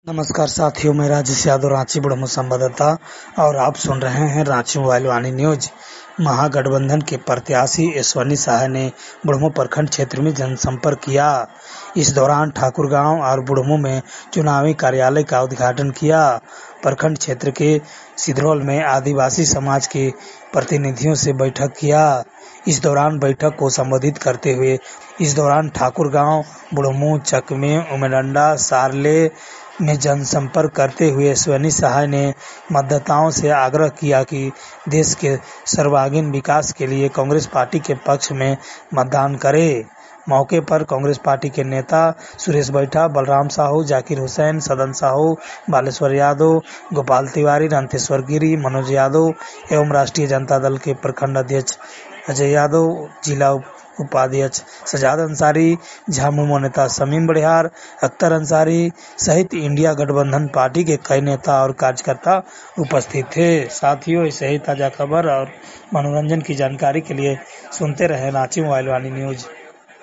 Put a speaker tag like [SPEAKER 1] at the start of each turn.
[SPEAKER 1] नमस्कार साथियों, मैं राजेश यादव, रांची बुढ़मू संवाददाता और आप सुन रहे हैं रांची मोबाइल वाणी न्यूज। महागठबंधन के प्रत्याशी यशस्वनी साह ने बुढ़मू प्रखंड क्षेत्र में जनसंपर्क किया। इस दौरान ठाकुरगांव और बुढ़मू में चुनावी कार्यालय का उद्घाटन किया। प्रखंड क्षेत्र के सिधरौल में आदिवासी समाज के प्रतिनिधियों से बैठक किया। इस दौरान बैठक को संबोधित करते हुए ठाकुरगांव, बुढ़मू, चकमे, उमरडंडा, सारले में जनसंपर्क करते हुए यशस्वनी साह ने मतदाताओं से आग्रह किया कि देश के सर्वांगीण विकास के लिए कांग्रेस पार्टी के पक्ष में मतदान करें। मौके पर कांग्रेस पार्टी के नेता सुरेश बैठा, बलराम साहू, जाकिर हुसैन, सदन साहू, बालेश्वर यादव, गोपाल तिवारी, रणतेश्वर गिरी, मनोज यादव एवं राष्ट्रीय जनता दल के प्रखंड अध्यक्ष अजय यादव, जिला उपाध्यक्ष सजाद अंसारी, झामुमो नेता समीम बड़ियार, अख्तर अंसारी सहित इंडिया गठबंधन पार्टी के कई नेता और कार्यकर्ता उपस्थित थे। साथियों, ऐसे ही ताजा खबर और मनोरंजन की जानकारी के लिए सुनते रहें रांची मोबाइल वाणी न्यूज।